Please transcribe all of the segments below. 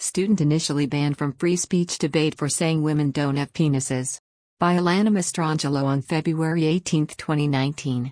Student initially banned from free speech debate for saying women don't have penises. By Alana Mastrangelo on February 18, 2019.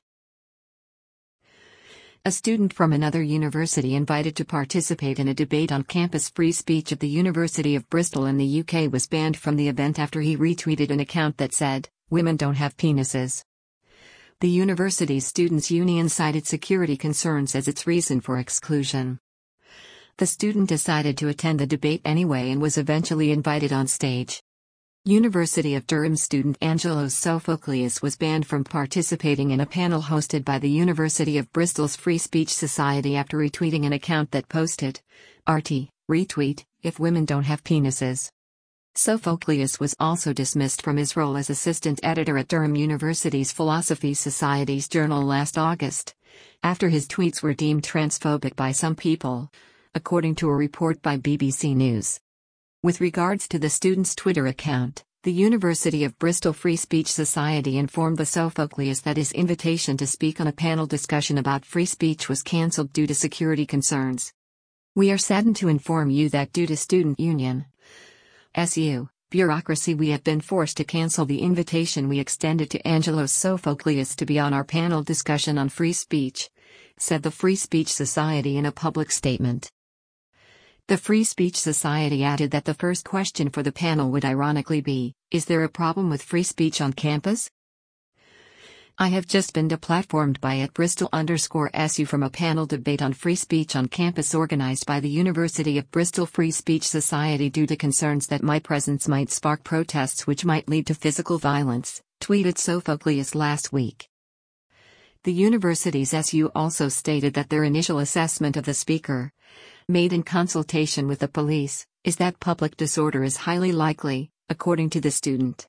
A student from another university invited to participate in a debate on campus free speech at the University of Bristol in the UK was banned from the event after he retweeted an account that said, "Women don't have penises." The university's students' union cited security concerns as its reason for exclusion. The student decided to attend the debate anyway and was eventually invited on stage. University of Durham student Angelos Sophocleous was banned from participating in a panel hosted by the University of Bristol's Free Speech Society after retweeting an account that posted, "RT, retweet, if women don't have penises." Sophocleous was also dismissed from his role as assistant editor at Durham University's Philosophy Society's journal last August, after his tweets were deemed transphobic by some people, according to a report by BBC News. With regards to the student's Twitter account, the University of Bristol Free Speech Society informed the Sophocleous that his invitation to speak on a panel discussion about free speech was cancelled due to security concerns. "We are saddened to inform you that due to student union (SU) bureaucracy we have been forced to cancel the invitation we extended to Angelos Sophocleous to be on our panel discussion on free speech," said the Free Speech Society in a public statement. The Free Speech Society added that the first question for the panel would ironically be, "Is there a problem with free speech on campus?" "I have just been deplatformed by @Bristol_SU from a panel debate on free speech on campus organized by the University of Bristol Free Speech Society due to concerns that my presence might spark protests which might lead to physical violence," tweeted Sophocleous last week. The university's SU also stated that their initial assessment of the speaker, made in consultation with the police, is that public disorder is highly likely, according to the student.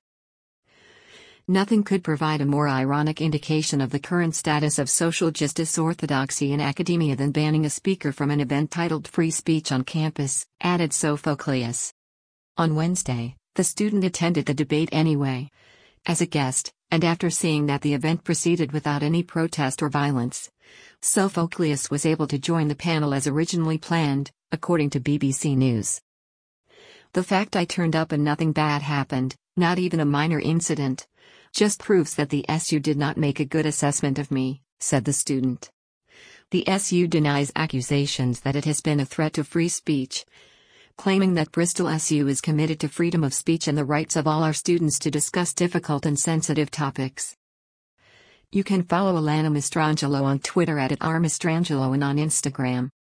Nothing could provide a more ironic indication of the current status of social justice orthodoxy in academia than banning a speaker from an event titled Free Speech on Campus, added Sophocleous. On Wednesday, the student attended the debate anyway, as a guest, and after seeing that the event proceeded without any protest or violence, Sophocleous was able to join the panel as originally planned, according to BBC News. "The fact I turned up and nothing bad happened, not even a minor incident, just proves that the SU did not make a good assessment of me," said the student. The SU denies accusations that it has been a threat to free speech, claiming that Bristol SU is committed to freedom of speech and the rights of all our students to discuss difficult and sensitive topics. You can follow Alana Mastrangelo on Twitter @rmastrangelo and on Instagram